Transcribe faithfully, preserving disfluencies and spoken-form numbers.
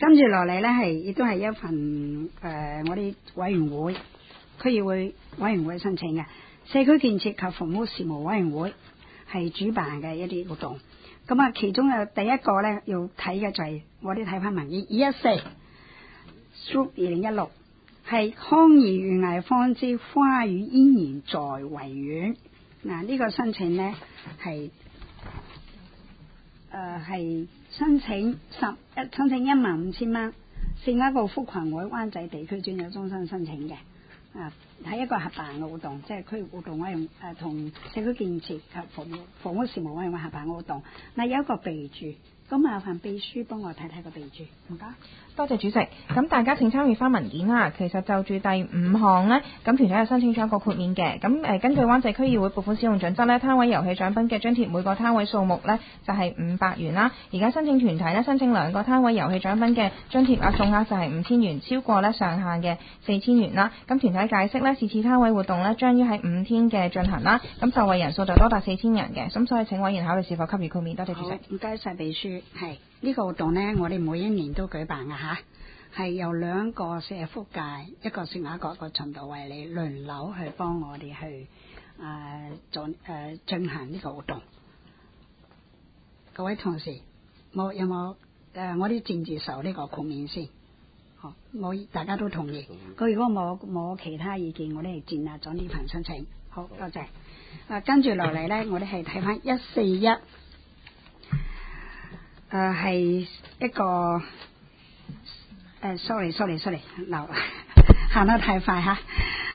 跟住落嚟咧係亦都係一份誒、呃、我哋委員會區議會委員會申請嘅社區建設及服務事務委員會係主辦嘅一啲活動。咁啊，其中有第一個咧要睇嘅就係、是、我哋睇翻文件二一四 Group 二零一六係康怡園藝坊之花與嫣然在維園。嗱，呢個申請咧係誒係申請十一申請一萬五千蚊，聖雅各福群會灣仔地區專有中心申請嘅。啊，係一個合辦嘅活動，即係區活動委員誒同社區建設及服務服務事務委員會合辦嘅活動。嗱，有一個備註，咁麻煩秘書幫我睇睇個備註，唔該。 多謝主席。咁大家請參與翻文件啦。其實就住第五項呢，咁團體係申請咗一個豁免嘅。咁誒根據灣仔區議會撥款使用準則呢，攤位遊戲獎品嘅津貼每個攤位數目呢就係五百元啦。而家申請團體呢，申請兩個攤位遊戲獎品嘅津貼額總額就係五千元，超過呢上限嘅四千元啦。咁團體解釋呢，是次攤位活動呢將於喺五天嘅進行啦。咁受惠人數就多達四千人嘅。咁所以請委員考慮是否給予豁免。多謝主席。 唔該晒秘書。係呢個活動呢，我哋每一年都舉辦㗎吓。係由兩個社福界，一個聖雅各，一個循道衛理輪流去幫我哋去誒做誒進行呢個活動。各位同事，冇有冇誒、呃？我哋政治受呢個豁免先。好，我大家都同意。佢如果冇冇其他意見，我哋係接納咗呢份申請。好，多謝。啊，跟住落嚟咧，我哋係睇翻一四一，誒係一個。誒、uh, sorry sorry sorry，嗱，行得太快嚇。